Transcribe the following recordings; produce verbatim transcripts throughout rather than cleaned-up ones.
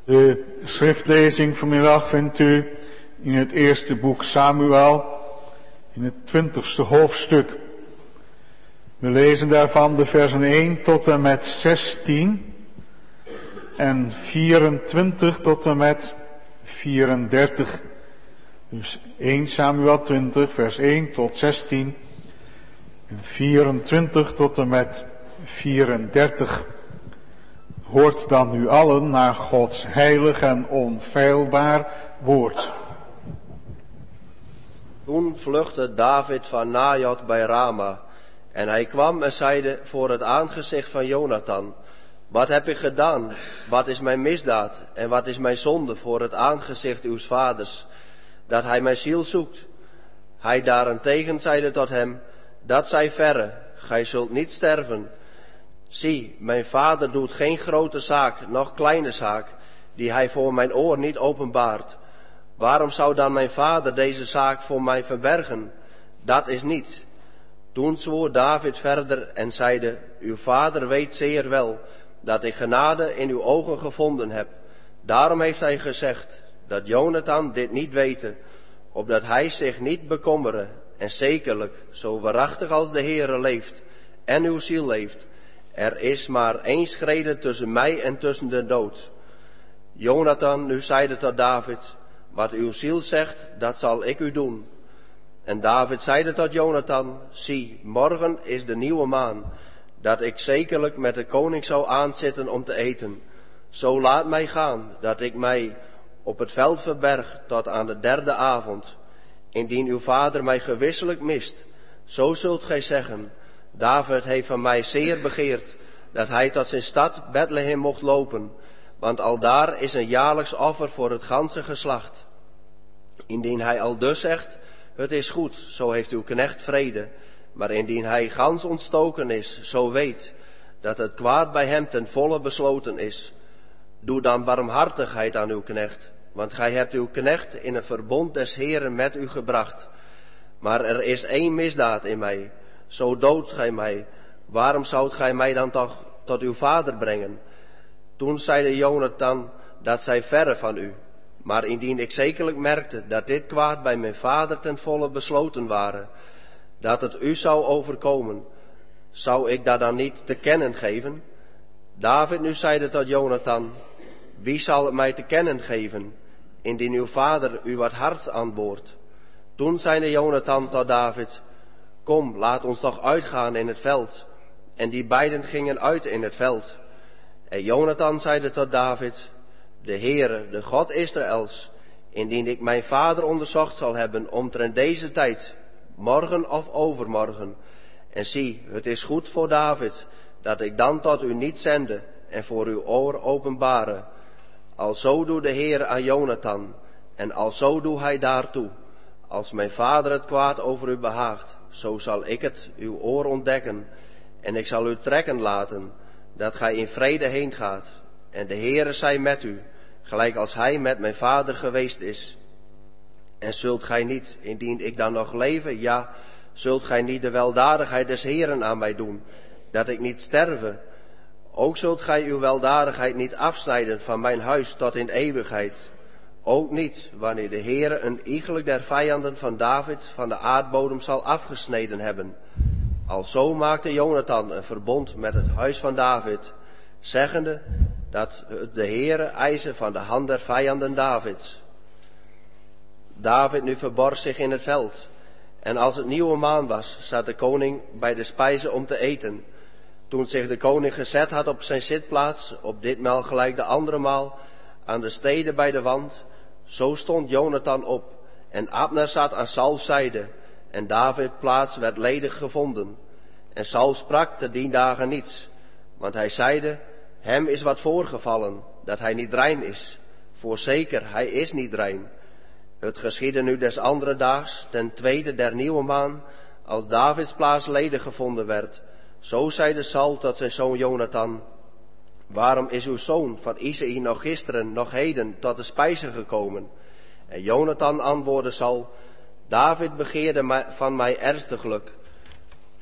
De schriftlezing vanmiddag vindt u in het eerste boek Samuel, in het twintigste hoofdstuk. We lezen daarvan de versen één tot en met zestien en vierentwintig tot en met vierendertig. Dus eerste Samuel twintig, vers één tot zestien en vierentwintig tot en met vierendertig. Hoort dan nu allen naar Gods heilig en onfeilbaar woord. Toen vluchtte David van Najot bij Rama, en hij kwam en zeide voor het aangezicht van Jonathan: Wat heb ik gedaan? Wat is mijn misdaad? En wat is mijn zonde voor het aangezicht uws vaders, dat hij mijn ziel zoekt? Hij daarentegen zeide tot hem: Dat zij verre, gij zult niet sterven. Zie, mijn vader doet geen grote zaak, noch kleine zaak, die hij voor mijn oor niet openbaart. Waarom zou dan mijn vader deze zaak voor mij verbergen? Dat is niet. Toen zwoer David verder en zeide: Uw vader weet zeer wel dat ik genade in uw ogen gevonden heb. Daarom heeft hij gezegd dat Jonathan dit niet wete, opdat hij zich niet bekommere. En zekerlijk, zo waarachtig als de Heere leeft en uw ziel leeft, er is maar één schrede tussen mij en tussen de dood. Jonathan nu zeide tot David: Wat uw ziel zegt, dat zal ik u doen. En David zeide tot Jonathan: Zie, morgen is de nieuwe maan, dat ik zekerlijk met de koning zou aanzitten om te eten. Zo laat mij gaan, dat ik mij op het veld verberg tot aan de derde avond. Indien uw vader mij gewisselijk mist, zo zult gij zeggen: David heeft van mij zeer begeerd, dat hij tot zijn stad Bethlehem mocht lopen, want aldaar is een jaarlijks offer voor het ganse geslacht. Indien hij aldus zegt: Het is goed, zo heeft uw knecht vrede. Maar indien hij gans ontstoken is, zo weet dat het kwaad bij hem ten volle besloten is. Doe dan barmhartigheid aan uw knecht, want gij hebt uw knecht in een verbond des Heeren met u gebracht. Maar er is één misdaad in mij, zo doodt gij mij. Waarom zoudt gij mij dan toch tot uw vader brengen? Toen zeide Jonathan: Dat zij verre van u. Maar indien ik zekerlijk merkte dat dit kwaad bij mijn vader ten volle besloten waren, dat het u zou overkomen, zou ik dat dan niet te kennen geven? David nu zeide tot Jonathan: Wie zal het mij te kennen geven, indien uw vader u wat harts aanboort? Toen zeide Jonathan tot David: Kom, laat ons toch uitgaan in het veld. En die beiden gingen uit in het veld. En Jonathan zeide tot David: De Heere, de God Israëls, indien ik mijn vader onderzocht zal hebben omtrent deze tijd, morgen of overmorgen, en zie, het is goed voor David, dat ik dan tot u niet zende en voor uw oor openbare. Alzo doe de Heere aan Jonathan, en alzo doe hij daartoe. Als mijn vader het kwaad over u behaagt, zo zal ik het uw oor ontdekken, en ik zal u trekken laten, dat gij in vrede heen gaat. En de Heere zij met u, gelijk als hij met mijn vader geweest is. En zult gij niet, indien ik dan nog leven, ja, zult gij niet de weldadigheid des Heeren aan mij doen, dat ik niet sterve. Ook zult gij uw weldadigheid niet afsnijden van mijn huis tot in eeuwigheid. Ook niet, wanneer de Heere een iegelijk der vijanden van David van de aardbodem zal afgesneden hebben. Alzo maakte Jonathan een verbond met het huis van David, zeggende dat het de Heere eise van de hand der vijanden Davids. David nu verborg zich in het veld, en als het nieuwe maan was, zat de koning bij de spijze om te eten. Toen zich de koning gezet had op zijn zitplaats, op ditmaal gelijk de andere maal, aan de stede bij de wand, zo stond Jonathan op, en Abner zat aan Sauls zijde, en Davids plaats werd ledig gevonden. En Saul sprak te dien dagen niets, want hij zeide: Hem is wat voorgevallen, dat hij niet rein is. Voorzeker, hij is niet rein. Het geschiedde nu des andere daags, ten tweede der nieuwe maan, als Davids plaats ledig gevonden werd. Zo zeide Saul tot zijn zoon Jonathan: Waarom is uw zoon van Isaï nog gisteren, nog heden tot de spijze gekomen? En Jonathan antwoordde Saul: David begeerde van mij ernstiglijk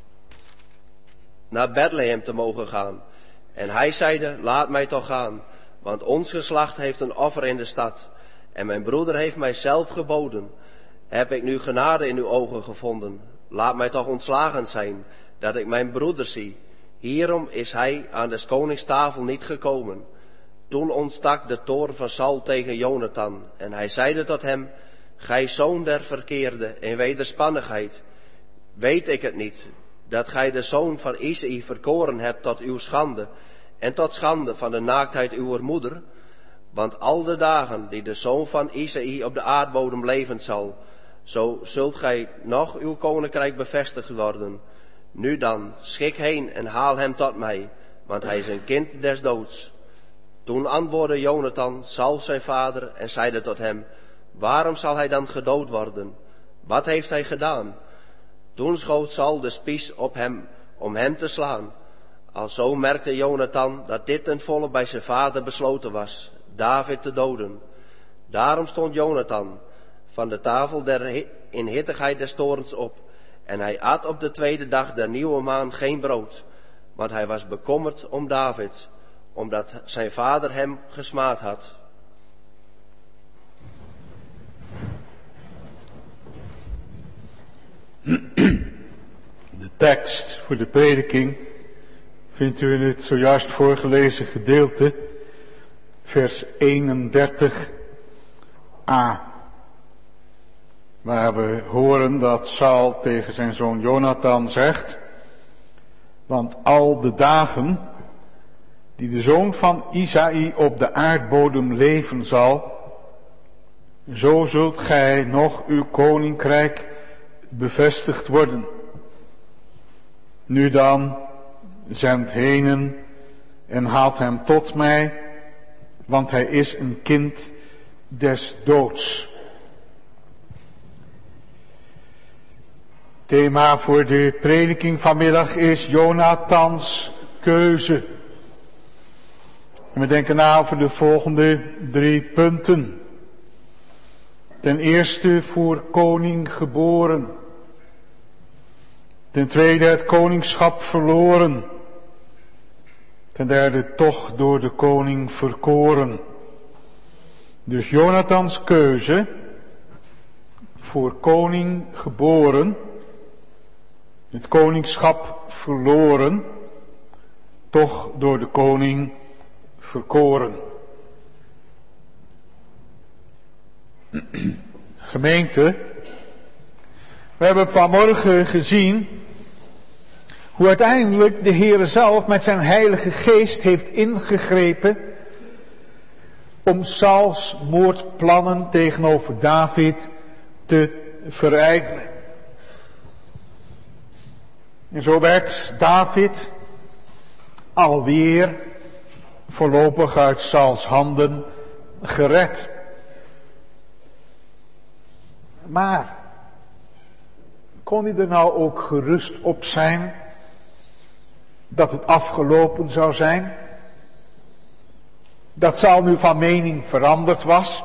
naar Bethlehem te mogen gaan. En hij zeide: Laat mij toch gaan, Want ons geslacht heeft een offer in de stad. En mijn broeder heeft mij zelf geboden. Heb ik nu genade in uw ogen gevonden? Laat mij toch ontslagen zijn, dat ik mijn broeder zie. Hierom is hij aan des konings tafel niet gekomen. Toen ontstak de toorn van Saul tegen Jonathan. En hij zeide tot hem, gij zoon der verkeerde in wederspannigheid. Weet ik het niet, dat gij de zoon van Isaï verkoren hebt tot uw schande, en tot schande van de naaktheid uwer moeder? Want al de dagen die de zoon van Isaï op de aardbodem leven zal, zo zult gij nog uw koninkrijk bevestigd worden. Nu dan, schik heen en haal hem tot mij, want hij is een kind des doods. Toen antwoordde Jonathan, Saul zijn vader, en zeide tot hem, waarom zal hij dan gedood worden? Wat heeft hij gedaan? Toen schoot Saul de spies op hem, om hem te slaan. Alzo merkte Jonathan dat dit ten volle bij zijn vader besloten was, David te doden. Daarom stond Jonathan van de tafel der inhittigheid des toorns op, en hij at op de tweede dag der nieuwe maan geen brood, want hij was bekommerd om David, omdat zijn vader hem gesmaad had. De tekst voor de prediking vindt u in het zojuist voorgelezen gedeelte, vers eenendertig a. Waar we horen dat Saul tegen zijn zoon Jonathan zegt, want al de dagen die de zoon van Isaï op de aardbodem leven zal, zo zult gij nog uw koninkrijk bevestigd worden. Nu dan, zend henen en haalt hem tot mij, want hij is een kind des doods. Thema voor de prediking vanmiddag is Jonathans keuze. En we denken na over de volgende drie punten. Ten eerste voor koning geboren. Ten tweede het koningschap verloren. Ten derde toch door de koning verkoren. Dus Jonathans keuze voor koning geboren. Het koningschap verloren, toch door de koning verkoren. Gemeente, we hebben vanmorgen gezien hoe uiteindelijk de Heere zelf met zijn heilige geest heeft ingegrepen om Sauls moordplannen tegenover David te verijdelen. En zo werd David alweer voorlopig uit Sauls handen gered. Maar kon hij er nou ook gerust op zijn dat het afgelopen zou zijn? Dat Saul nu van mening veranderd was?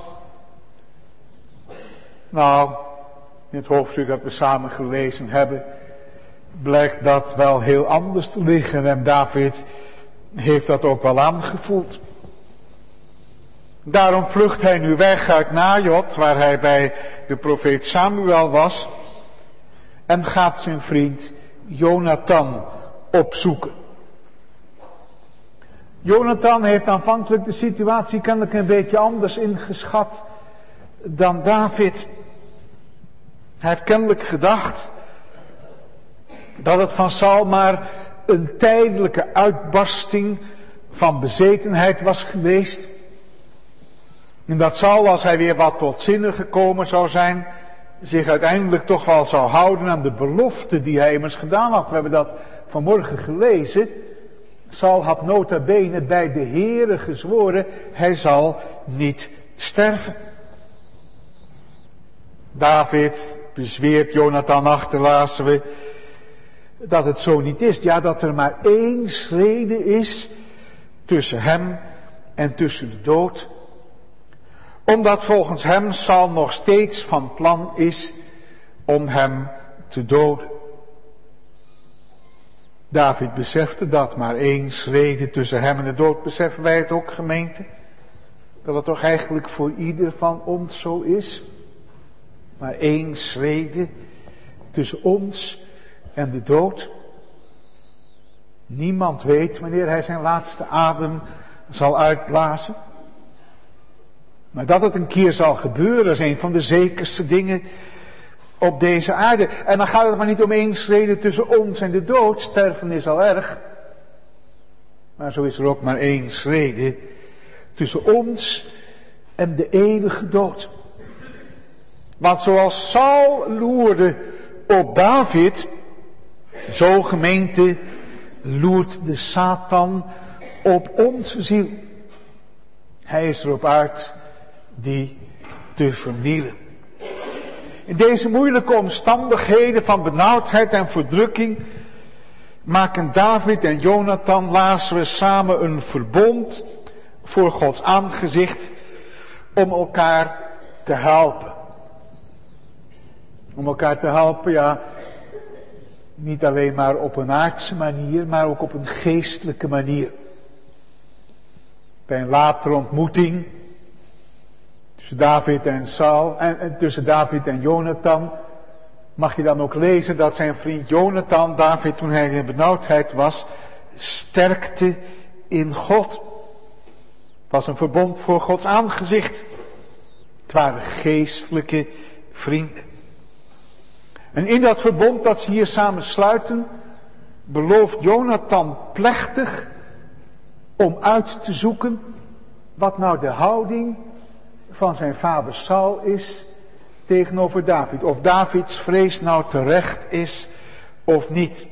Nou, in het hoofdstuk dat we samen gelezen hebben, blijkt dat wel heel anders te liggen. En David heeft dat ook wel aangevoeld. Daarom vlucht hij nu weg uit Najot, waar hij bij de profeet Samuel was, en gaat zijn vriend Jonathan opzoeken. Jonathan heeft aanvankelijk de situatie kennelijk een beetje anders ingeschat dan David. Hij heeft kennelijk gedacht dat het van Saul maar een tijdelijke uitbarsting van bezetenheid was geweest. En dat Saul, als hij weer wat tot zinnen gekomen zou zijn, zich uiteindelijk toch wel zou houden aan de belofte die hij immers gedaan had. We hebben dat vanmorgen gelezen. Saul had nota bene bij de Heere gezworen, hij zal niet sterven. David bezweert Jonathan achter, lazen we, dat het zo niet is. Ja, dat er maar één schrede is tussen hem en tussen de dood. Omdat volgens hem Saul nog steeds van plan is om hem te doden. David besefte dat, maar één schrede tussen hem en de dood. Beseffen wij het ook, gemeente? dat het toch eigenlijk voor ieder van ons zo is? Maar één schrede tussen ons en de dood. Niemand weet wanneer hij zijn laatste adem zal uitblazen. Maar dat het een keer zal gebeuren is een van de zekerste dingen op deze aarde. En dan gaat het maar niet om één schrede tussen ons en de dood. Sterven is al erg. Maar zo is er ook maar één schrede tussen ons en de eeuwige dood. Want zoals Saul loerde op David, zo gemeente loert de Satan op onze ziel. Hij is erop uit die te vernielen. In deze moeilijke omstandigheden van benauwdheid en verdrukking maken David en Jonathan, lazen we, samen een verbond voor Gods aangezicht om elkaar te helpen. Om elkaar te helpen, ja, niet alleen maar op een aardse manier, maar ook op een geestelijke manier. Bij een latere ontmoeting tussen David en Saul en, en tussen David en Jonathan mag je dan ook lezen dat zijn vriend Jonathan David, toen hij in benauwdheid was, sterkte in God. Het was een verbond voor Gods aangezicht. Het waren geestelijke vrienden. En in dat verbond dat ze hier samen sluiten, belooft Jonathan plechtig om uit te zoeken wat nou de houding van zijn vader Saul is tegenover David. Of Davids vrees nou terecht is of niet.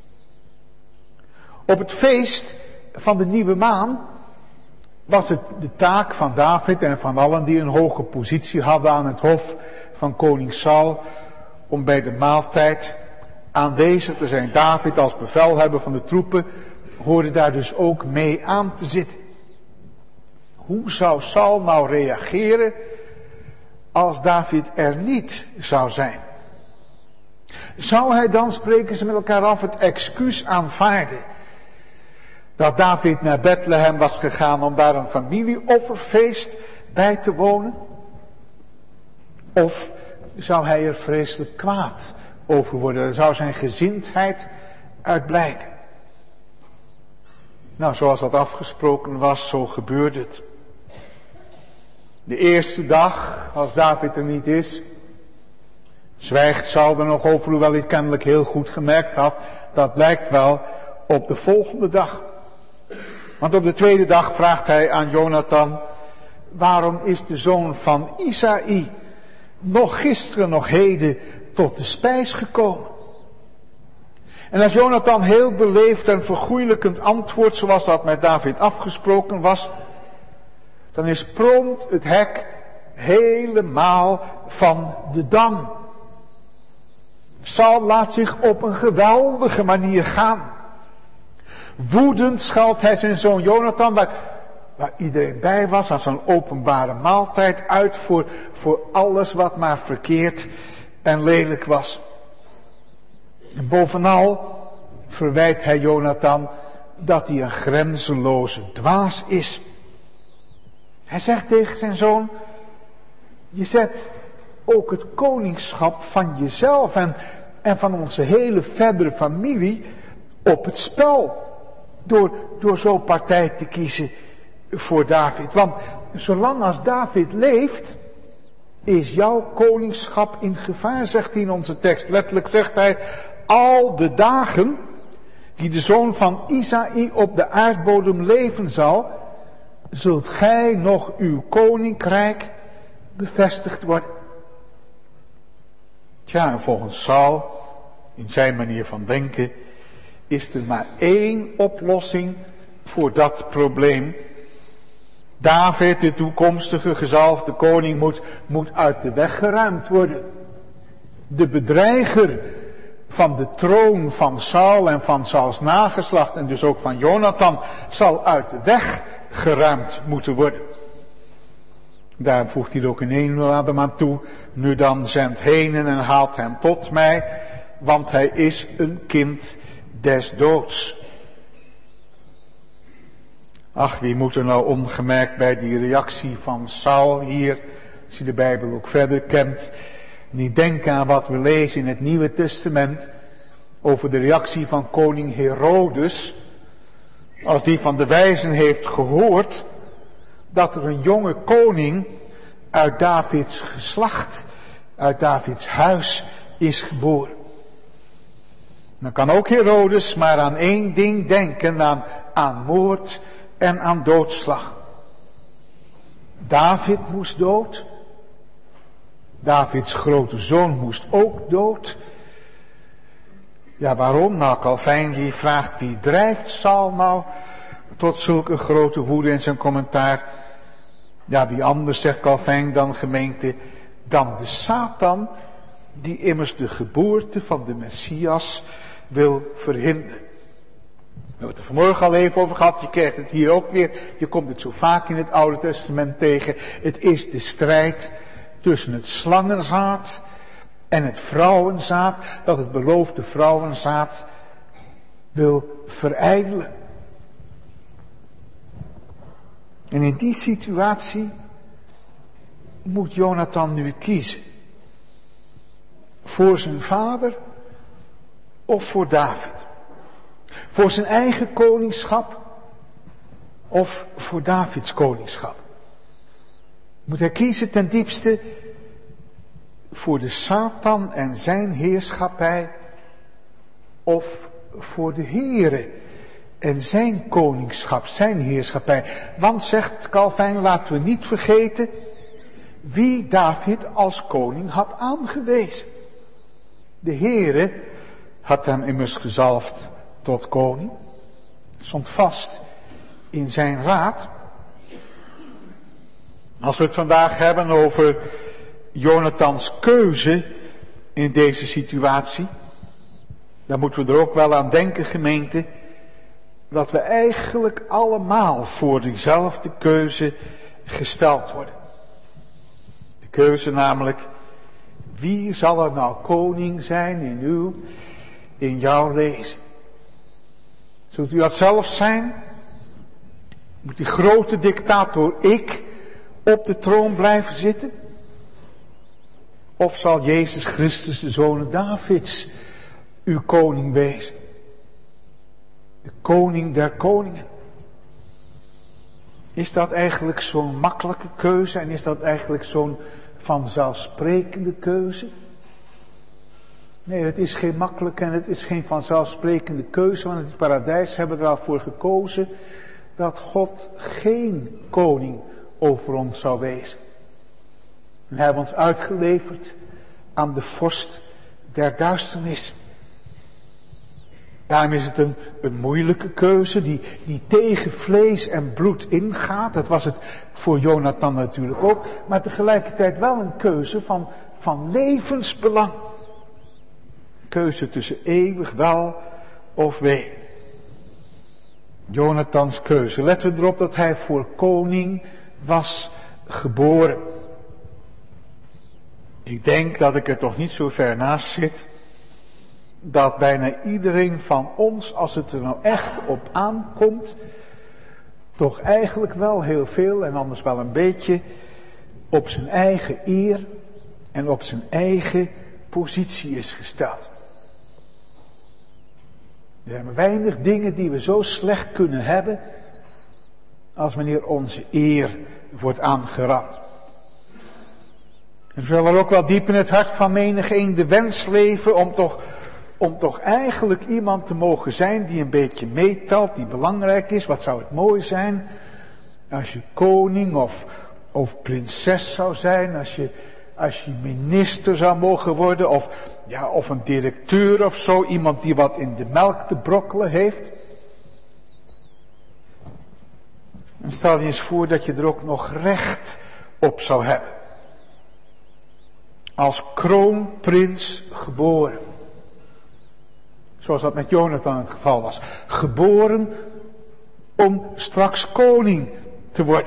Op het feest van de nieuwe maan was het de taak van David en van allen die een hoge positie hadden aan het hof van koning Saul om bij de maaltijd aanwezig te zijn. David als bevelhebber van de troepen hoorde daar dus ook mee aan te zitten. Hoe zou Saul nou reageren als David er niet zou zijn? Zou hij dan, spreken ze met elkaar af, het excuus aanvaarden dat David naar Bethlehem was gegaan om daar een familieofferfeest bij te wonen? Of zou hij er vreselijk kwaad over worden? Er zou zijn gezindheid uit blijken. Nou, zoals dat afgesproken was, zo gebeurde het. De eerste dag, als David er niet is, zwijgt Saul er nog over, hoewel hij het kennelijk heel goed gemerkt had. Dat blijkt wel op de volgende dag. Want op de tweede dag vraagt hij aan Jonathan: waarom is de zoon van Isaï nog gisteren, nog heden tot de spijs gekomen? En als Jonathan heel beleefd en vergoeilijkend antwoordt, zoals dat met David afgesproken was, dan is prompt het hek helemaal van de dam. Saul laat zich op een geweldige manier gaan. Woedend scheldt hij zijn zoon Jonathan, waar, waar iedereen bij was, aan zo'n openbare maaltijd, uit voor, voor alles wat maar verkeerd en lelijk was. En bovenal verwijt hij Jonathan dat hij een grenzeloze dwaas is. Hij zegt tegen zijn zoon: je zet ook het koningschap van jezelf en, en van onze hele verdere familie op het spel. Door, door zo'n partij te kiezen voor David. Want zolang als David leeft, is jouw koningschap in gevaar, zegt hij in onze tekst. Letterlijk zegt hij: al de dagen die de zoon van Isaï op de aardbodem leven zal, zult gij nog uw koninkrijk bevestigd worden. Tja, en volgens Saul, in zijn manier van denken, is er maar één oplossing voor dat probleem. David, de toekomstige gezalfde koning, moet, moet uit de weg geruimd worden. De bedreiger van de troon van Saul en van Sauls nageslacht en dus ook van Jonathan zal uit de weg geruimd moeten worden. Daar voegt hij er ook in één adem aan toe: nu dan, zend heen en haalt hem tot mij, want hij is een kind des doods. Ach, wie moet er nou ongemerkt bij die reactie van Saul hier, als je de Bijbel ook verder kent, niet denken aan wat we lezen in het Nieuwe Testament over de reactie van koning Herodes, als die van de wijzen heeft gehoord dat er een jonge koning uit Davids geslacht, uit Davids huis is geboren. Dan kan ook Herodes maar aan één ding denken, aan, aan moord en aan doodslag. David moest dood. Davids grote zoon moest ook dood. Ja, waarom? Nou, Calvijn die vraagt, wie drijft Saul nou tot zulke grote woede in zijn commentaar? Ja, wie anders, zegt Calvijn, dan gemeente, dan de Satan, die immers de geboorte van de Messias wil verhinderen. We hebben het er vanmorgen al even over gehad, je krijgt het hier ook weer, je komt het zo vaak in het Oude Testament tegen. Het is de strijd tussen het slangenzaad en het vrouwenzaad, dat het beloofde vrouwenzaad wil verijdelen. En in die situatie moet Jonathan nu kiezen. Voor zijn vader of voor David? Voor zijn eigen koningschap of voor Davids koningschap? Moet hij kiezen ten diepste voor de Satan en zijn heerschappij of voor de Here en zijn koningschap, zijn heerschappij? Want, zegt Calvijn, laten we niet vergeten wie David als koning had aangewezen. De Here had hem immers gezalfd tot koning. Stond vast in zijn raad. Als we het vandaag hebben over Jonathans keuze in deze situatie, dan moeten we er ook wel aan denken, gemeente, dat we eigenlijk allemaal voor diezelfde keuze gesteld worden. De keuze namelijk, wie zal er nou koning zijn in uw, in jouw leven? Zult u dat zelf zijn? Moet die grote dictator ik op de troon blijven zitten? Of zal Jezus Christus, de zoon Davids, uw koning wezen? De koning der koningen. Is dat eigenlijk zo'n makkelijke keuze en is dat eigenlijk zo'n vanzelfsprekende keuze? Nee, het is geen makkelijke en het is geen vanzelfsprekende keuze, want in het paradijs hebben we er al voor gekozen dat God geen koning over ons zou wezen. En hij heeft ons uitgeleverd aan de vorst der duisternis. Daarom is het een, een moeilijke keuze die, die tegen vlees en bloed ingaat. Dat was het voor Jonathan natuurlijk ook. Maar tegelijkertijd wel een keuze van, van levensbelang. Keuze tussen eeuwig wel of wee. Jonathans keuze. Letten we erop dat hij voor koning was geboren. Ik denk dat ik er toch niet zo ver naast zit, dat bijna iedereen van ons, als het er nou echt op aankomt, toch eigenlijk wel heel veel en anders wel een beetje op zijn eigen eer en op zijn eigen positie is gesteld. Er zijn maar weinig dingen die we zo slecht kunnen hebben als wanneer onze eer wordt aangerand. Er zal er ook wel diep in het hart van menigeen de wens leven om toch, om toch eigenlijk iemand te mogen zijn die een beetje meetelt, die belangrijk is. Wat zou het mooi zijn als je koning of, of prinses zou zijn, als je, als je minister zou mogen worden of, ja, of een directeur of zo, iemand die wat in de melk te brokkelen heeft. En stel je eens voor dat je er ook nog recht op zou hebben. Als kroonprins geboren. Zoals dat met Jonathan het geval was. Geboren om straks koning te worden.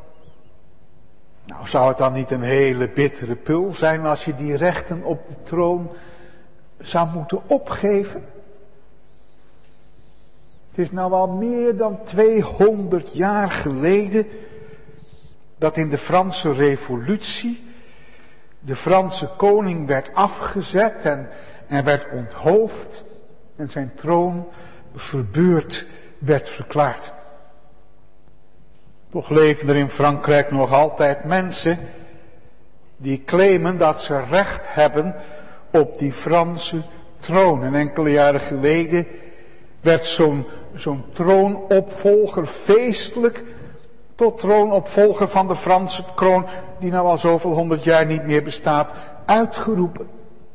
Nou, zou het dan niet een hele bittere pil zijn als je die rechten op de troon zou moeten opgeven? Het is nou al meer dan tweehonderd jaar geleden dat in de Franse Revolutie de Franse koning werd afgezet en, en werd onthoofd en zijn troon verbeurd werd verklaard. Toch leven er in Frankrijk nog altijd mensen die claimen dat ze recht hebben op die Franse troon. En enkele jaren geleden werd zo'n, zo'n troonopvolger feestelijk tot troonopvolger van de Franse kroon, die nou al zoveel honderd jaar niet meer bestaat, uitgeroepen.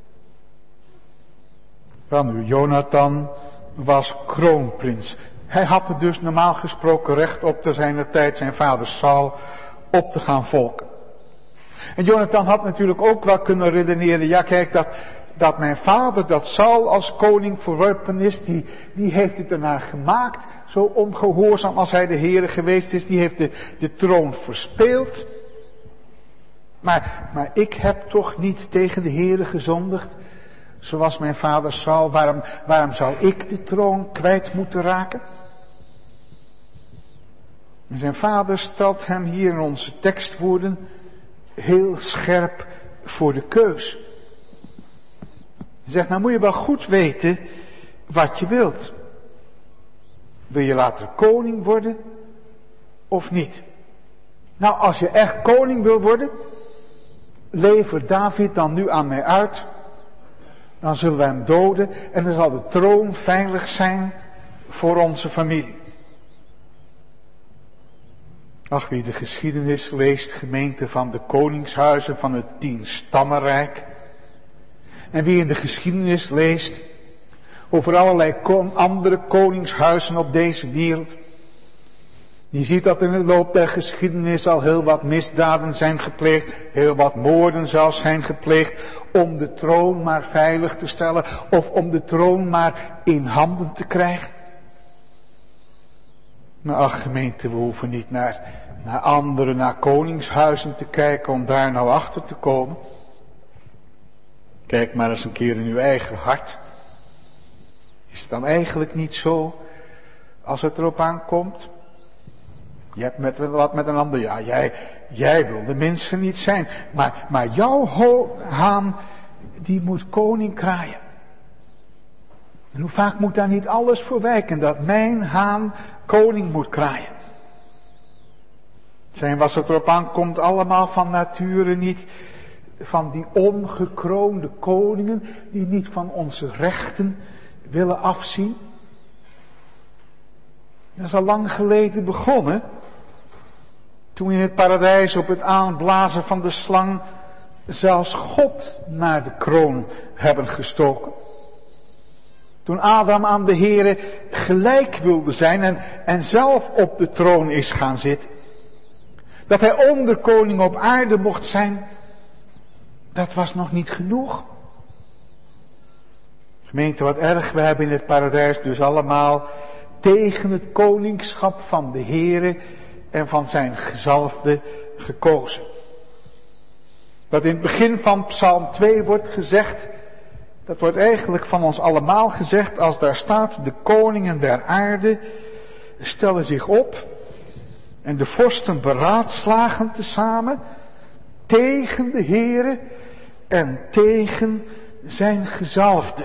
Wel nu, Jonathan was kroonprins. Hij had er dus normaal gesproken recht op te zijner tijd zijn vader Saul op te gaan volken. En Jonathan had natuurlijk ook wel kunnen redeneren, ja kijk, dat, dat mijn vader, dat Saul als koning verworpen is, die, die heeft het ernaar gemaakt, zo ongehoorzaam als hij de Heere geweest is, die heeft de, de troon verspeeld. Maar, maar ik heb toch niet tegen de Heere gezondigd, zoals mijn vader Saul, waarom, waarom zou ik de troon kwijt moeten raken? En zijn vader stelt hem hier in onze tekstwoorden heel scherp voor de keus. Hij zegt, nou moet je wel goed weten wat je wilt. Wil je later koning worden of niet? Nou, als je echt koning wil worden, lever David dan nu aan mij uit. Dan zullen we hem doden en dan zal de troon veilig zijn voor onze familie. Ach, wie de geschiedenis leest, gemeente van de koningshuizen van het tienstammenrijk. En wie in de geschiedenis leest over allerlei kon, andere koningshuizen op deze wereld. Die ziet dat in de loop der geschiedenis al heel wat misdaden zijn gepleegd. Heel wat moorden zelfs zijn gepleegd. Om de troon maar veilig te stellen. Of om de troon maar in handen te krijgen. Maar ach gemeente, we hoeven niet naar, naar andere, naar koningshuizen te kijken om daar nou achter te komen. Kijk maar eens een keer in uw eigen hart. Is het dan eigenlijk niet zo, als het erop aankomt? Je hebt met, wat met een ander, ja, jij, jij wil de minste niet zijn. Maar, maar jouw ho- haan, die moet koning kraaien. En hoe vaak moet daar niet alles voor wijken, dat mijn haan koning moet kraaien. Het zijn, was het erop aankomt, allemaal van nature niet van die ongekroonde koningen, die niet van onze rechten willen afzien. Dat is al lang geleden begonnen. Toen in het paradijs op het aanblazen van de slang zelfs God naar de kroon hebben gestoken. Toen Adam aan de Heere gelijk wilde zijn en, en zelf op de troon is gaan zitten. Dat hij onderkoning op aarde mocht zijn, dat was nog niet genoeg. Gemeente, wat erg, we hebben in het paradijs dus allemaal tegen het koningschap van de Heere en van zijn gezalfde gekozen. Wat in het begin van Psalm twee wordt gezegd, dat wordt eigenlijk van ons allemaal gezegd als daar staat, de koningen der aarde stellen zich op en de vorsten beraadslagen tezamen tegen de Heere en tegen zijn gezalfde.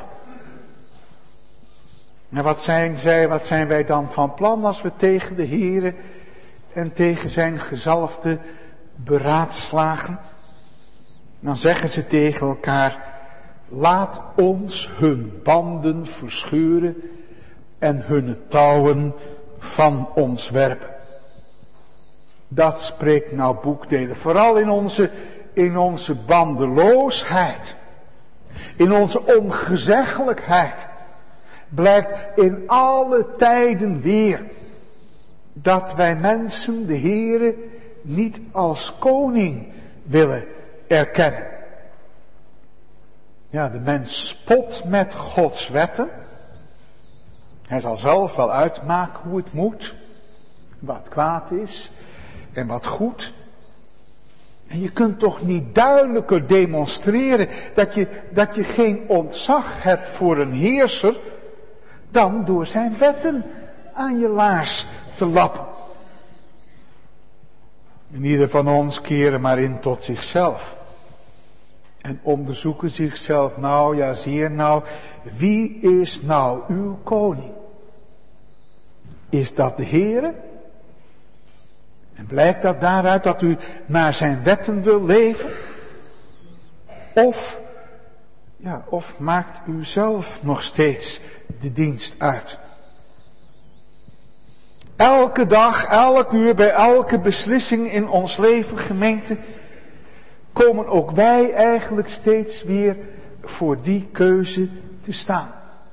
En wat zijn zij, wat zijn wij dan van plan als we tegen de Heere en tegen zijn gezalfde beraadslagen? Dan zeggen ze tegen elkaar, laat ons hun banden verscheuren en hun touwen van ons werpen. Dat spreekt nou boekdelen, vooral in onze, in onze bandeloosheid, in onze ongezeggelijkheid, blijkt in alle tijden weer dat wij mensen de Heere niet als koning willen erkennen. Ja, de mens spot met Gods wetten. Hij zal zelf wel uitmaken hoe het moet, wat kwaad is en wat goed. En je kunt toch niet duidelijker demonstreren dat je, dat je geen ontzag hebt voor een heerser dan door zijn wetten aan je laars te lappen. En ieder van ons keren maar in tot zichzelf. En onderzoeken zichzelf nou, ja zeer nou, wie is nou uw koning? Is dat de Heere? En blijkt dat daaruit dat u naar zijn wetten wil leven? Of, ja, of maakt u zelf nog steeds de dienst uit? Elke dag, elk uur, bij elke beslissing in ons leven, gemeente, komen ook wij eigenlijk steeds weer voor die keuze te staan.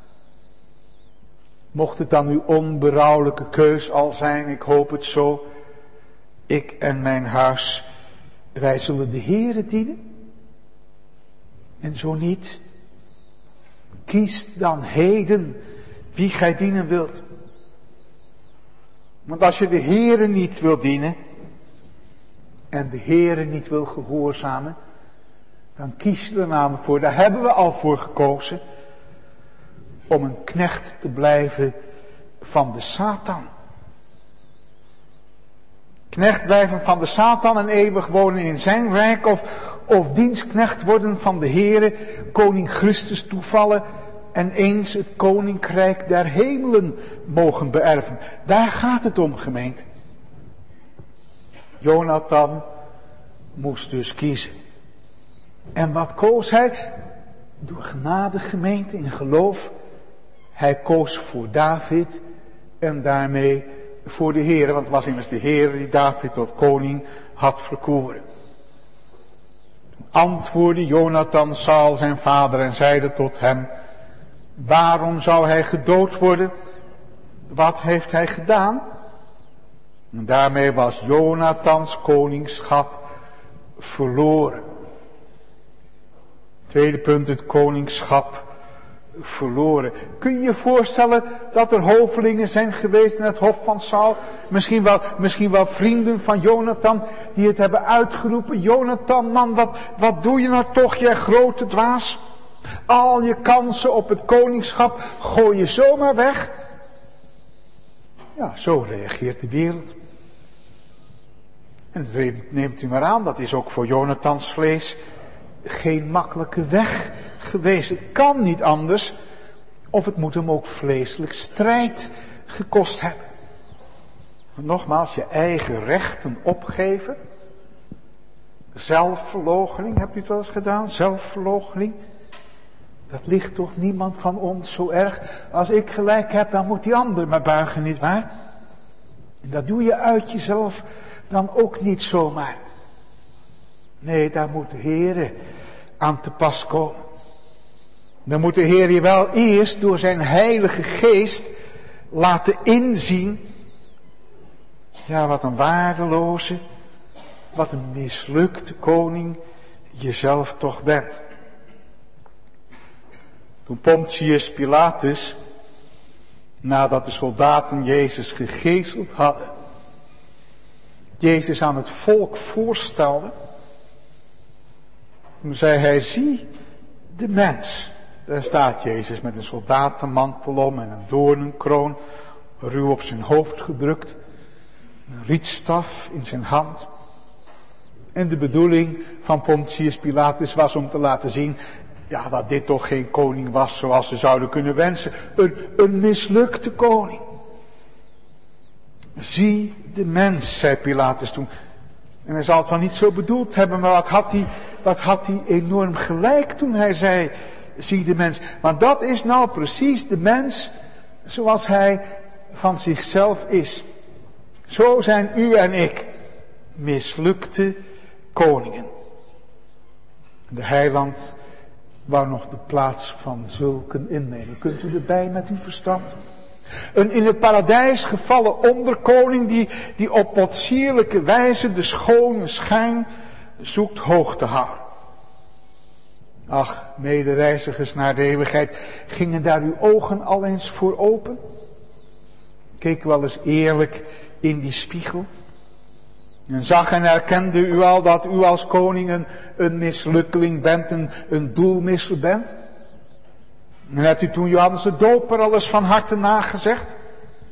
Mocht het dan uw onberouwelijke keus al zijn, ik hoop het zo, ik en mijn huis, wij zullen de Heere dienen. En zo niet, kies dan heden wie gij dienen wilt. Want als je de Heere niet wil dienen en de Heere niet wil gehoorzamen, dan kies je er namelijk voor, daar hebben we al voor gekozen, om een knecht te blijven van de Satan. Knecht blijven van de Satan en eeuwig wonen in zijn rijk, of, of dienstknecht worden van de Heere, koning Christus toevallen en eens het koninkrijk der hemelen mogen beërven. Daar gaat het om, gemeente. Jonathan moest dus kiezen. En wat koos hij? Door genade, gemeente, in geloof. Hij koos voor David en daarmee voor de Heere, want het was immers de Heere die David tot koning had verkoren. Toen antwoordde Jonathan Saul zijn vader en zeide tot hem: waarom zou hij gedood worden? Wat heeft hij gedaan? En daarmee was Jonathans koningschap verloren. Tweede punt, het koningschap verloren. Kun je je voorstellen dat er hovelingen zijn geweest in het hof van Saul? Misschien wel, misschien wel vrienden van Jonathan die het hebben uitgeroepen: Jonathan, man, wat, wat doe je nou toch, jij grote dwaas? Al je kansen op het koningschap gooi je zomaar weg. Ja, zo reageert de wereld. En neemt u maar aan, dat is ook voor Jonathans vlees geen makkelijke weg geweest. Het kan niet anders, of het moet hem ook vleeselijk strijd gekost hebben. Maar nogmaals, je eigen rechten opgeven. Zelfverloochening, hebt u het wel eens gedaan? Zelfverloochening. Dat ligt toch niemand van ons zo erg. Als ik gelijk heb, dan moet die ander maar buigen, nietwaar? En dat doe je uit jezelf dan ook niet zomaar. Nee, daar moet de Heere aan te pas komen. Dan moet de Heer je wel eerst door zijn heilige geest laten inzien. Ja, wat een waardeloze, wat een mislukte koning jezelf toch bent. Toen Pontius Pilatus, nadat de soldaten Jezus gegezeld hadden, Jezus aan het volk voorstelde, toen zei hij: zie de mens. Daar staat Jezus met een soldatenmantel om en een doornenkroon ruw op zijn hoofd gedrukt, een rietstaf in zijn hand. En de bedoeling van Pontius Pilatus was om te laten zien, ja, dat dit toch geen koning was zoals ze zouden kunnen wensen. Een, een mislukte koning. Zie de mens, zei Pilatus toen. En hij zal het wel niet zo bedoeld hebben, maar wat had hij, wat had hij enorm gelijk toen hij zei: zie de mens. Maar dat is nou precies de mens zoals hij van zichzelf is. Zo zijn u en ik mislukte koningen. De heiland wou nog de plaats van zulken innemen. Kunt u erbij met uw verstand? Een in het paradijs gevallen onderkoning die, die op potsierlijke wijze de schone schijn zoekt hoog te houden. Ach, medereizigers naar de eeuwigheid, gingen daar uw ogen al eens voor open? Keek wel eens eerlijk in die spiegel? En zag en herkende u al dat u als koning een, een mislukkeling bent, een, een doelmisser bent? En hebt u toen Johannes de Doper alles van harte nagezegd?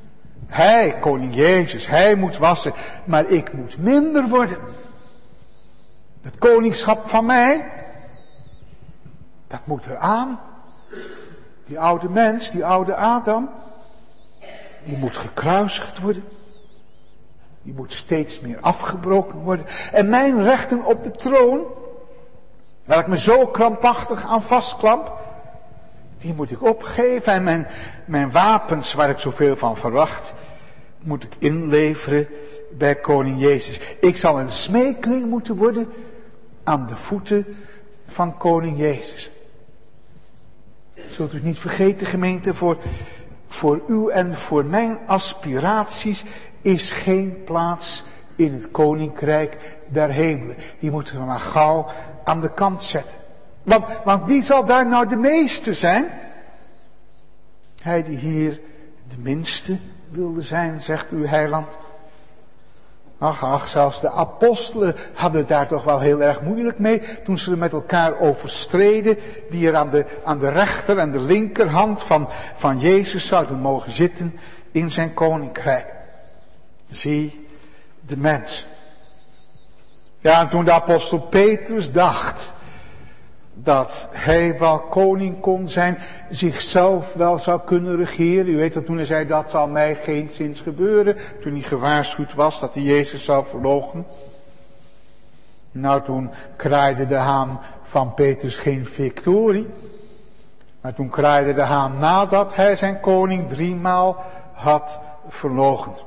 Hij, koning Jezus, hij moet wassen, maar ik moet minder worden. Het koningschap van mij, dat moet eraan. Die oude mens, die oude Adam, die moet gekruisigd worden. Die moet steeds meer afgebroken worden. En mijn rechten op de troon, waar ik me zo krampachtig aan vastklamp, die moet ik opgeven. En mijn, mijn wapens, waar ik zoveel van verwacht, moet ik inleveren bij koning Jezus. Ik zal een smeekeling moeten worden aan de voeten van koning Jezus. Zult u het niet vergeten, gemeente, voor, voor u en voor mijn aspiraties is geen plaats in het koninkrijk der hemelen. Die moeten we maar gauw aan de kant zetten. Want, want wie zal daar nou de meeste zijn? Hij die hier de minste wilde zijn, zegt uw heiland. Ach, ach, zelfs de apostelen hadden het daar toch wel heel erg moeilijk mee, toen ze er met elkaar over streden, wie er aan de, aan de rechter en de linkerhand van, van Jezus zouden mogen zitten in zijn koninkrijk. Zie, de mens. Ja, en toen de apostel Petrus dacht dat hij wel koning kon zijn, zichzelf wel zou kunnen regeren. U weet dat toen hij zei, dat zal mij geenszins gebeuren. Toen hij gewaarschuwd was dat hij Jezus zou verloochenen. Nou, toen kraaide de haan van Petrus geen victorie. Maar toen kraaide de haan nadat hij zijn koning driemaal had verloochend.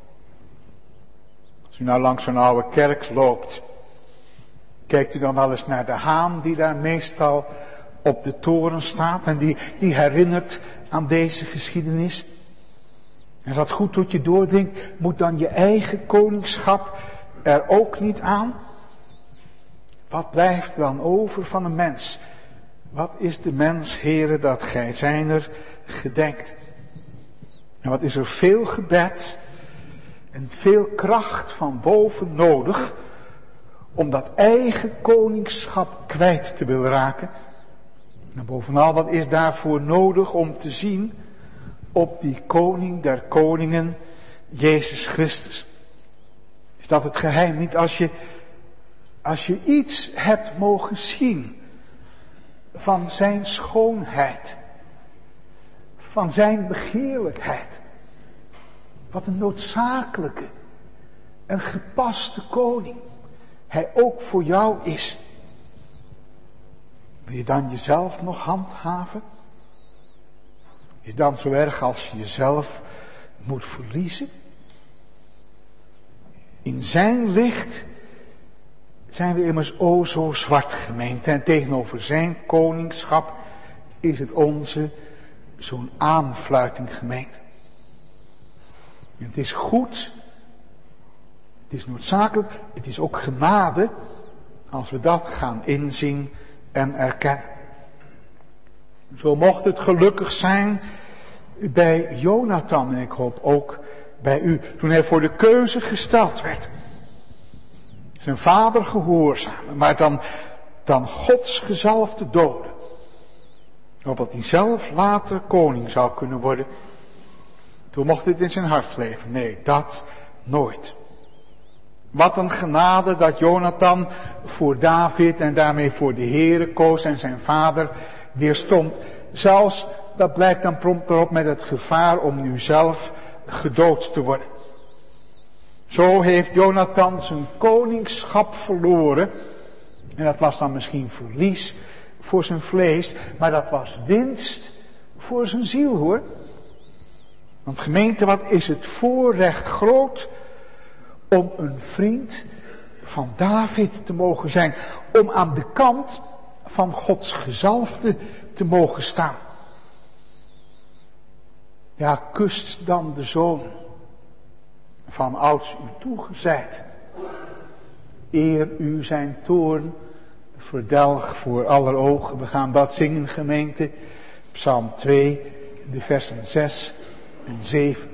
Als u nou langs zo'n oude kerk loopt, kijkt u dan wel eens naar de haan die daar meestal op de toren staat en die, die herinnert aan deze geschiedenis. En als dat goed tot je doordringt, moet dan je eigen koningschap er ook niet aan? Wat blijft er dan over van een mens? Wat is de mens, Heere, dat gij zijner gedenkt? En wat is er veel gebed en veel kracht van boven nodig om dat eigen koningschap kwijt te willen raken. En bovenal, wat is daarvoor nodig om te zien op die koning der koningen, Jezus Christus? Is dat het geheim niet? Als je, als je iets hebt mogen zien van zijn schoonheid, van zijn begeerlijkheid, wat een noodzakelijke en gepaste koning hij ook voor jou is. Wil je dan jezelf nog handhaven? Is dan zo erg als je jezelf moet verliezen? In zijn licht zijn we immers o zo zwart, gemeente. En tegenover zijn koningschap is het onze zo'n aanfluiting, gemeente. En het is goed, het is noodzakelijk, het is ook genade als we dat gaan inzien en erkennen. Zo mocht het gelukkig zijn bij Jonathan en ik hoop ook bij u, toen hij voor de keuze gesteld werd. Zijn vader gehoorzamen, maar dan, dan Gods gezalfde doden. Opdat hij zelf later koning zou kunnen worden. Toen mocht dit in zijn hart leven. Nee, dat nooit. Wat een genade dat Jonathan voor David en daarmee voor de Heere koos en zijn vader weerstond. Zelfs, dat blijkt dan prompt erop met het gevaar om nu zelf gedood te worden. Zo heeft Jonathan zijn koningschap verloren. En dat was dan misschien verlies voor zijn vlees, maar dat was winst voor zijn ziel, hoor. Want gemeente, wat is het voorrecht groot om een vriend van David te mogen zijn. Om aan de kant van Gods gezalfde te mogen staan. Ja, kust dan de zoon van ouds u toegezeid. Eer u zijn toorn verdelg voor aller ogen. We gaan dat zingen, gemeente. Psalm twee, de versen zes en zeven.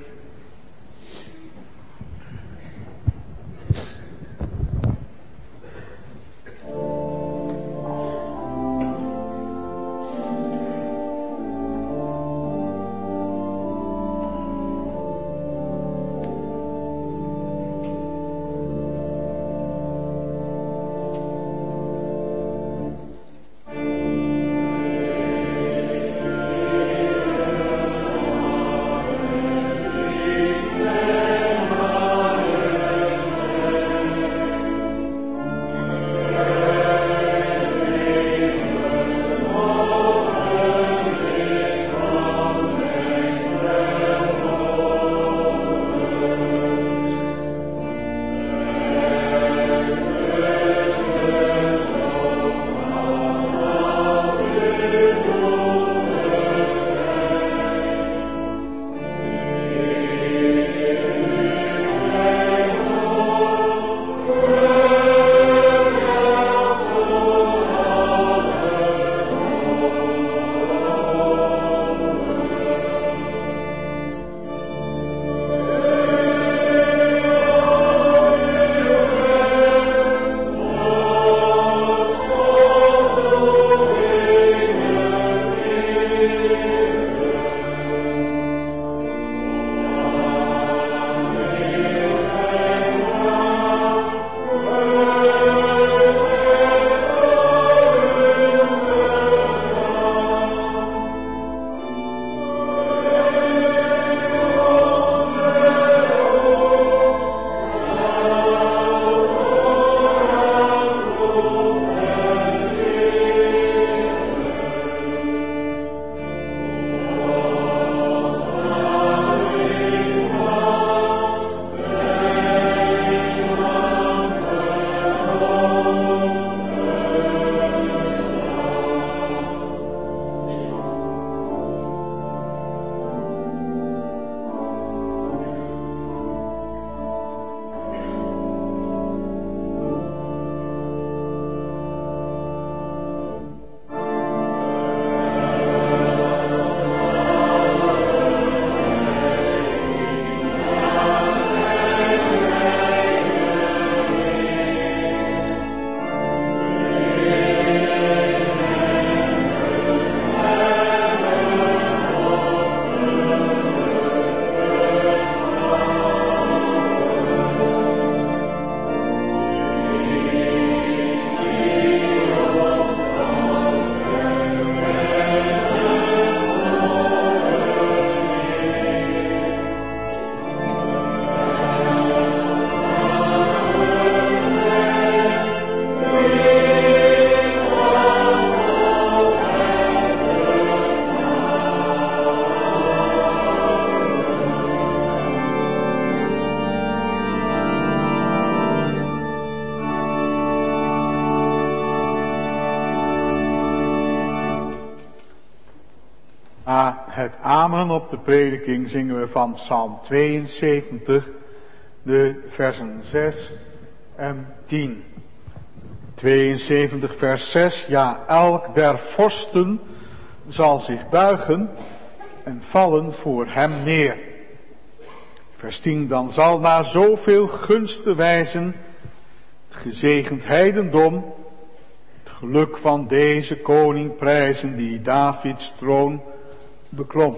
Na het amen op de prediking zingen we van Psalm tweeënzeventig, de versen zes en tien. tweeënzeventig vers zes, ja, elk der vorsten zal zich buigen en vallen voor hem neer. Vers tien, dan zal na zoveel gunst bewijzen het gezegend heidendom het geluk van deze koning prijzen die Davids troon beklom.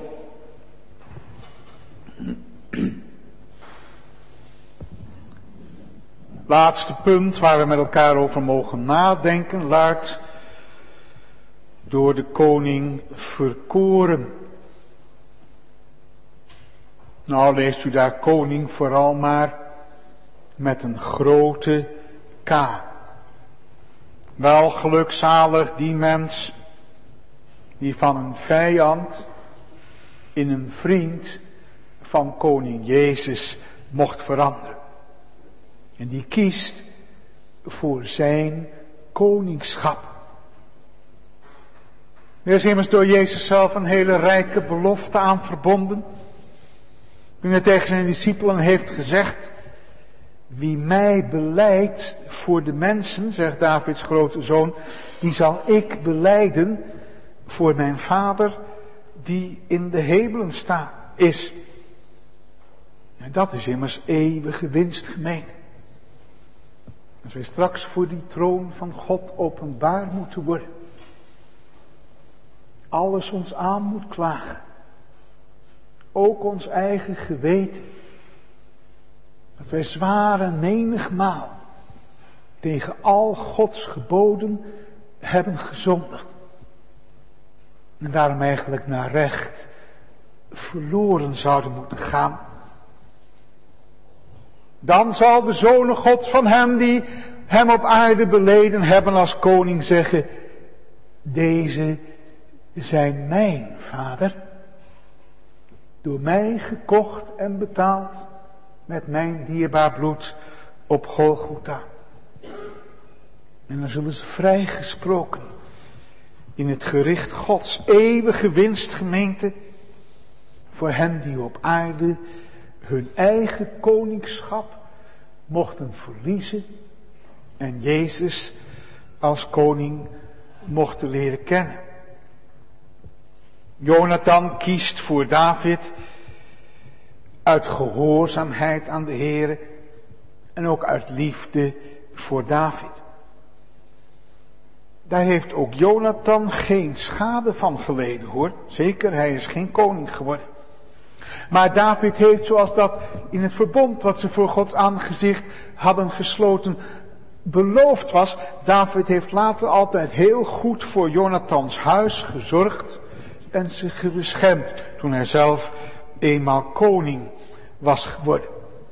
Laatste punt waar we met elkaar over mogen nadenken luidt: door de koning verkoren. Nou, leest u daar koning vooral maar met een grote K. Wel gelukzalig die mens die van een vijand in een vriend van koning Jezus mocht veranderen. En die kiest voor zijn koningschap. Er is immers door Jezus zelf een hele rijke belofte aan verbonden. Toen hij tegen zijn discipelen heeft gezegd: wie mij belijdt voor de mensen, zegt Davids grote zoon, die zal ik belijden voor mijn Vader die in de hemelen staat is. En dat is immers eeuwige winst, gemeente. Als wij straks voor die troon van God openbaar moeten worden, alles ons aan moet klagen, ook ons eigen geweten, dat wij zwaar en menigmaal tegen al Gods geboden hebben gezondigd. En daarom eigenlijk naar recht verloren zouden moeten gaan. Dan zal de zonen Gods van hem die hem op aarde beleden hebben als koning zeggen: deze zijn mijn Vader, door mij gekocht en betaald met mijn dierbaar bloed op Golgotha. En dan zullen ze vrijgesproken in het gericht Gods, eeuwige winst, gemeente, voor hen die op aarde hun eigen koningschap mochten verliezen en Jezus als koning mochten leren kennen. Jonathan kiest voor David uit gehoorzaamheid aan de Heere en ook uit liefde voor David. Daar heeft ook Jonathan geen schade van geleden, hoor. Zeker, hij is geen koning geworden. Maar David heeft, zoals dat in het verbond wat ze voor Gods aangezicht hadden gesloten beloofd was, David heeft later altijd heel goed voor Jonathans huis gezorgd en zich beschermd toen hij zelf eenmaal koning was geworden.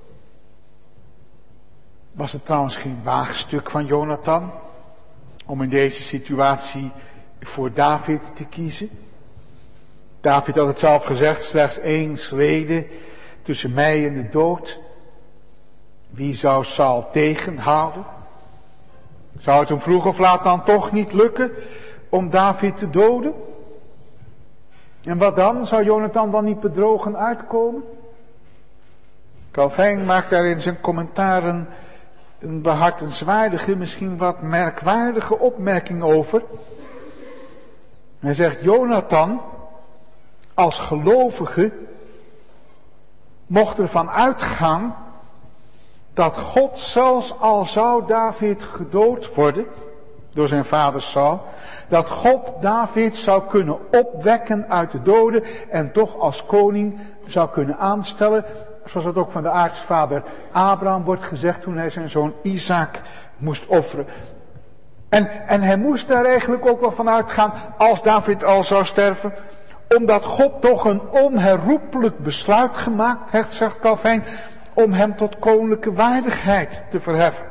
Was het trouwens geen waagstuk van Jonathan om in deze situatie voor David te kiezen? David had het zelf gezegd: slechts één schrede tussen mij en de dood. Wie zou Saul tegenhouden? Zou het hem vroeg of laat dan toch niet lukken om David te doden? En wat dan? Zou Jonathan dan niet bedrogen uitkomen? Calvijn maakt daar in zijn commentaren een behartenswaardige, misschien wat merkwaardige opmerking over. Hij zegt: Jonathan als gelovige mocht ervan uitgaan dat God, zelfs al zou David gedood worden door zijn vader Saul, dat God David zou kunnen opwekken uit de doden en toch als koning zou kunnen aanstellen, zoals het ook van de aartsvader Abraham wordt gezegd toen hij zijn zoon Isaac moest offeren. En, en hij moest daar eigenlijk ook wel van uitgaan, als David al zou sterven, omdat God toch een onherroepelijk besluit gemaakt heeft, zegt Calvijn, om hem tot koninklijke waardigheid te verheffen.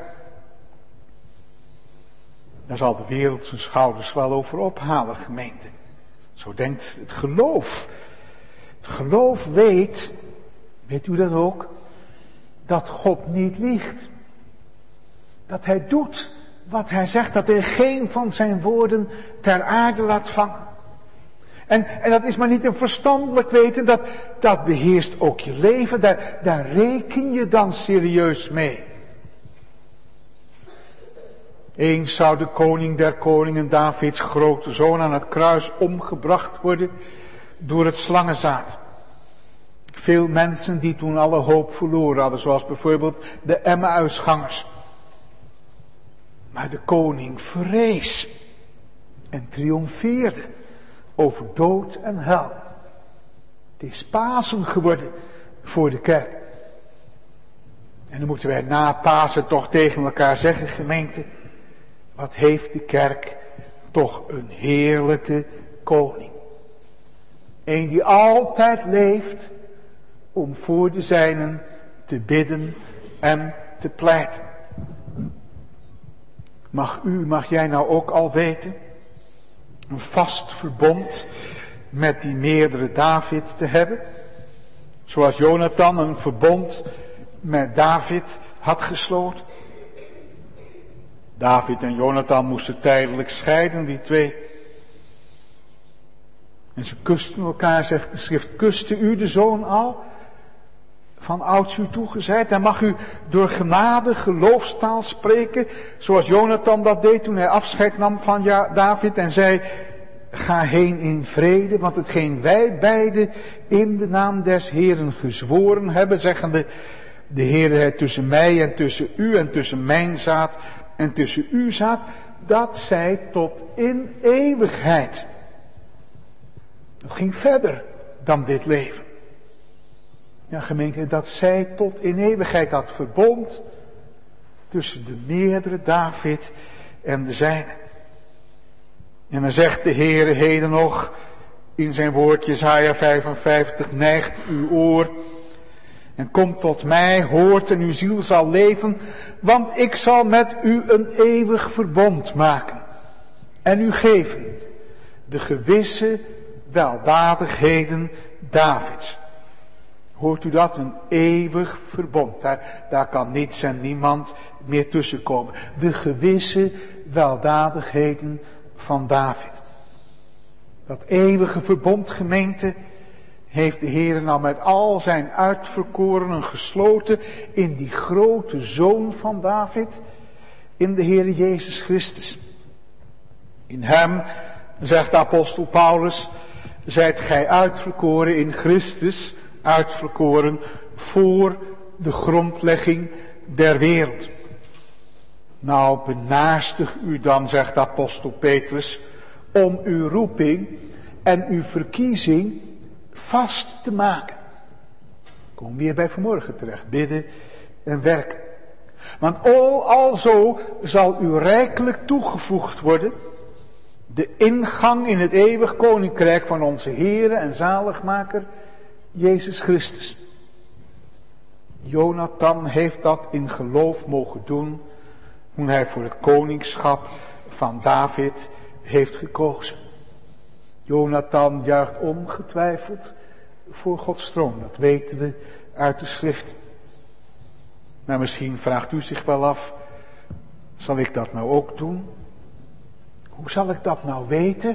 Daar zal de wereld zijn schouders wel over ophalen, gemeente. Zo denkt het geloof. Het geloof weet, weet u dat ook, dat God niet liegt. Dat hij doet wat hij zegt, dat hij geen van zijn woorden ter aarde laat vangen. En, en dat is maar niet een verstandelijk weten, dat, dat beheerst ook je leven. Daar, daar reken je dan serieus mee. Eens zou de koning der koningen, Davids grote zoon, aan het kruis omgebracht worden door het slangenzaad. Veel mensen die toen alle hoop verloren hadden, zoals bijvoorbeeld de Emmausgangers. Maar de koning verrees en triomfeerde over dood en hel. Het is Pasen geworden voor de kerk. En dan moeten wij na Pasen toch tegen elkaar zeggen, gemeente, wat heeft de kerk toch een heerlijke koning. Eén die altijd leeft om voor de zijnen te bidden en te pleiten. Mag u, mag jij nou ook al weten, een vast verbond met die meerdere David te hebben? Zoals Jonathan een verbond met David had gesloten. David en Jonathan moesten tijdelijk scheiden, die twee. En ze kusten elkaar, zegt de schrift, kuste u de zoon al? Van ouds u toegezeid. En mag u door genade geloofstaal spreken, zoals Jonathan dat deed toen hij afscheid nam van David en zei, ga heen in vrede, want hetgeen wij beiden in de naam des Heeren gezworen hebben, zeggende, de Heer heeft tussen mij en tussen u en tussen mijn zaad en tussen uw zaad, dat zij tot in eeuwigheid. Dat ging verder dan dit leven. Ja, gemeente, dat zij tot in eeuwigheid dat verbond tussen de meerdere David en de zijne. En dan zegt de Heere heden nog in zijn woord Jesaja vijfenvijftig, neigt uw oor en komt tot mij, hoort en uw ziel zal leven, want ik zal met u een eeuwig verbond maken en u geven de gewisse weldadigheden Davids. Hoort u dat? Een eeuwig verbond. Daar, daar kan niets en niemand meer tussenkomen. De gewisse weldadigheden van David. Dat eeuwige verbond, gemeente, heeft de Heer nou met al zijn uitverkorenen gesloten in die grote Zoon van David, in de Heer Jezus Christus. In hem, zegt de apostel Paulus, zijt gij uitverkoren in Christus, uitverkoren voor de grondlegging der wereld. Nou, benaastig u dan, zegt de apostel Petrus, om uw roeping en uw verkiezing vast te maken. Kom weer bij vanmorgen terecht, bidden en werken. Want o, alzo zal u rijkelijk toegevoegd worden de ingang in het eeuwig koninkrijk van onze Heere en zaligmaker Jezus Christus. Jonathan heeft dat in geloof mogen doen toen hij voor het koningschap van David heeft gekozen. Jonathan juicht ongetwijfeld voor Gods troon, dat weten we uit de schrift. Maar misschien vraagt u zich wel af, zal ik dat nou ook doen? Hoe zal ik dat nou weten?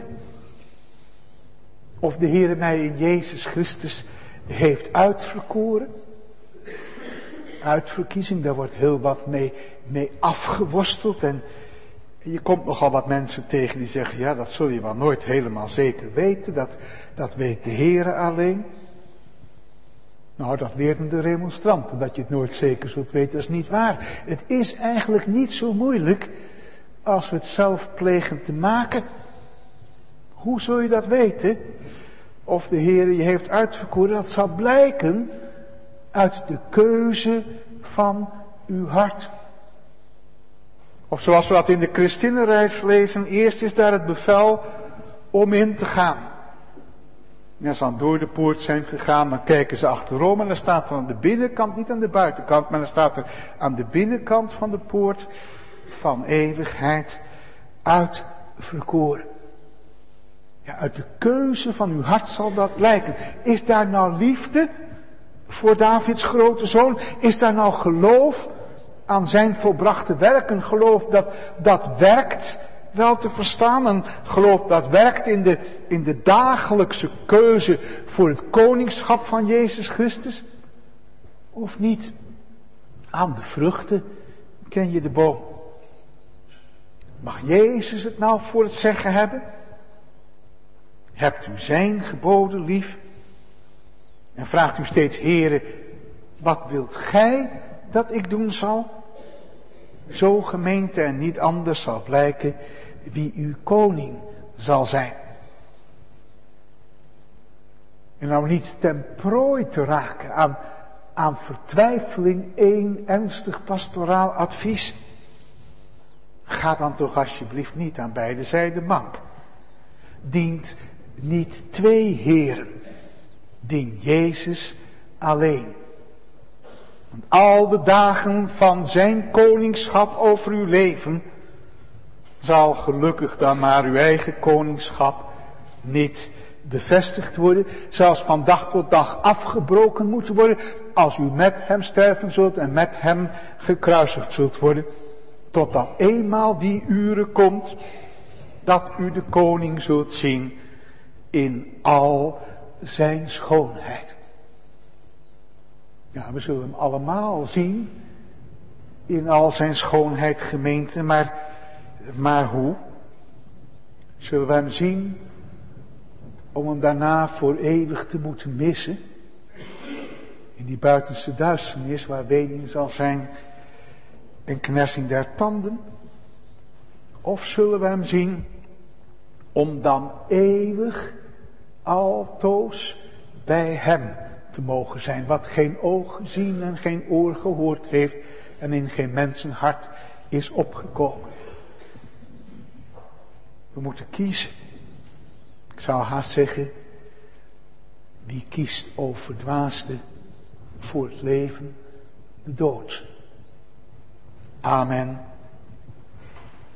Of de Heer mij in Jezus Christus heeft uitverkoren? Uitverkiezing, daar wordt heel wat mee, mee afgeworsteld. En je komt nogal wat mensen tegen die zeggen, ja, dat zul je wel nooit helemaal zeker weten. Dat, dat weet de Heer alleen. Nou, dat leerden de remonstranten, dat je het nooit zeker zult weten, dat is niet waar. Het is eigenlijk niet zo moeilijk als we het zelf plegen te maken. Hoe zul je dat weten? Of de Heer je heeft uitverkoren, dat zal blijken uit de keuze van uw hart. Of zoals we dat in de Christinnenreis lezen, eerst is daar het bevel om in te gaan. En als ze dan door de poort zijn gegaan, dan kijken ze achterom en dan staat er aan de binnenkant, niet aan de buitenkant, maar dan staat er aan de binnenkant van de poort van eeuwigheid uitverkoren. Ja, uit de keuze van uw hart zal dat blijken. Is daar nou liefde voor Davids grote zoon? Is daar nou geloof aan zijn volbrachte werk? Een geloof dat, dat werkt wel te verstaan? Een geloof dat werkt in de, in de dagelijkse keuze voor het koningschap van Jezus Christus? Of niet? Aan de vruchten ken je de boom. Mag Jezus het nou voor het zeggen hebben? Hebt u zijn geboden lief? En vraagt u steeds, Heere, wat wilt gij dat ik doen zal? Zo gemeente en niet anders zal blijken wie uw koning zal zijn. En nou niet ten prooi te raken aan, aan vertwijfeling één ernstig pastoraal advies. Ga dan toch alsjeblieft niet aan beide zijden mank. Dient niet twee heren. Dien Jezus alleen. Want al de dagen van zijn koningschap over uw leven zal gelukkig dan maar uw eigen koningschap niet bevestigd worden. Zelfs van dag tot dag afgebroken moeten worden als u met hem sterven zult en met hem gekruisigd zult worden. Totdat eenmaal die uren komt dat u de koning zult zien in al zijn schoonheid. Ja, we zullen hem allemaal zien in al zijn schoonheid, gemeente, maar, maar hoe? Zullen we hem zien om hem daarna voor eeuwig te moeten missen? In die buitenste duisternis waar wening zal zijn en knersing der tanden? Of zullen we hem zien om dan eeuwig altoos bij hem te mogen zijn, wat geen oog gezien en geen oor gehoord heeft en in geen mensenhart is opgekomen. We moeten kiezen. Ik zou haast zeggen, wie kiest overdwaasde voor het leven, de dood. Amen.